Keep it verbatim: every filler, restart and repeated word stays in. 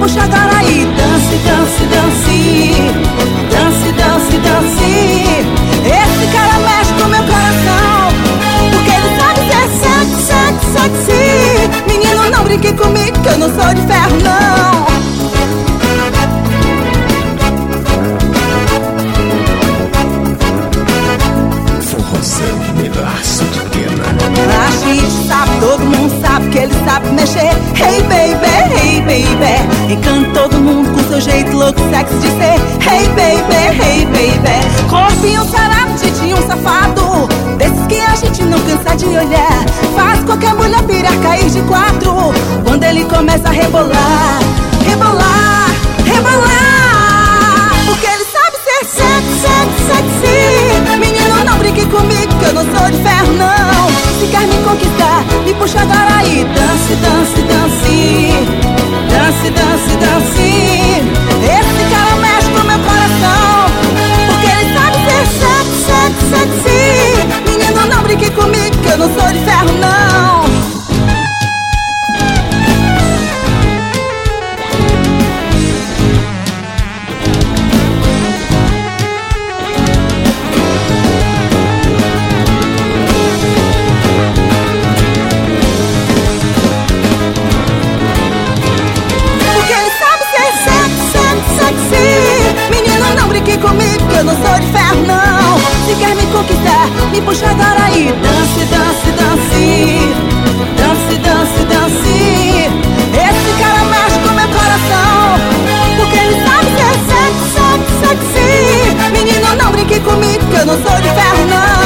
puxa agora aí. Dance, dance, dance. Dance, dance, dance. Esse cara mexe com meu coração, porque ele sabe ser sexy, sexy, sexy. Menino, não brinque comigo que eu não sou de ferro, não. A gente sabe, todo mundo sabe que ele sabe mexer. Hey baby, hey baby. Encanta todo mundo com seu jeito louco, sexy de ser. Hey baby, hey baby. Corpinho sarado, jeitinho safado, desses que a gente não cansa de olhar. Faz qualquer mulher pirar, cair de quatro quando ele começa a rebolar. Rebolar, rebolar. Porque ele sabe ser sexy, sexy, sexy. Menino, não brinque comigo que eu não sou de ferro, não. Se quer me conquistar, me puxa agora aí. Dance, dance, dance. Dance, dance, dance. Esse cara mexe com meu coração, porque ele sabe ser sexy, sexy, sexy. Menino, não brinque comigo que eu não sou de ferro, não. Comigo que eu não sou de ferro, não. Se quer me conquistar, me puxa agora aí. Dance, dance, dance. Dance, dance, dance. Esse cara mexe com meu coração, porque ele sabe ser sexy, sexy, sexy. Menino, não brinque comigo que eu não sou de ferro, não.